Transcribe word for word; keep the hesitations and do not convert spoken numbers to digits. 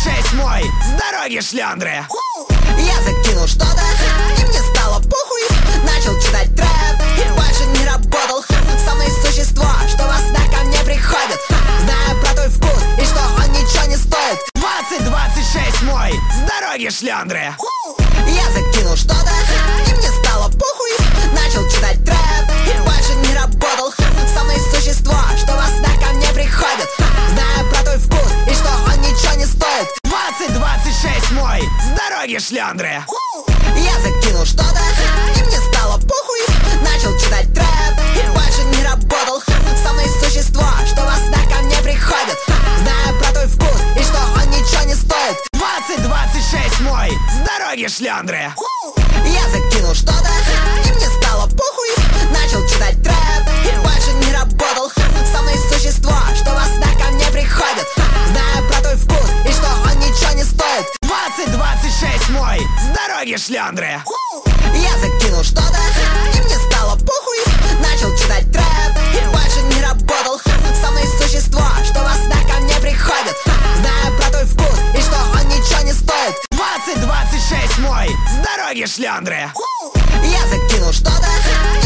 шесть мой, с дороги шлёндры. Я закинул что-то, и мне стало похуй. Начал читать трэп, и больше не работал. Со мной существо, что во снах ко мне приходит, зная про твой вкус, и что он ничего не стоит. Двадцать двадцать шесть мой, с дороги шлёндры. Я закинул что-то, и мне стало похуй. Начал читать трэп, и больше не работал. Со мной существо, что во снах ко мне приходит, зная про твой вкус, и что он ничего не стоит. Двадцать двадцать шесть мой, с дороги шлёндры. Я закинул что-то, и мне стало похуй. Начал читать трэп, и больше не работал. Со мной существо, что во снах ко мне приходит, зная про твой вкус, и что он ничего не стоит. Двадцать двадцать шесть мой, с дороги шлёндры. Я закинул что-то, и мне стало похуй. Начал читать трэп, и больше не работал. Со мной существо, что во снах ко мне приходит, зная про твой вкус, и что он ничего не стоит. Двадцать двадцать шесть мой, с дороги шлёндры. Я закинул что-то, и мне стало похуй. Начал читать трэп, и больше не работал. Со мной существо, что во снах ко мне приходит, зная про твой вкус, и что он ничего не стоит. Двадцать двадцать шесть мой, с дороги шлёндры. Я закинул что-то,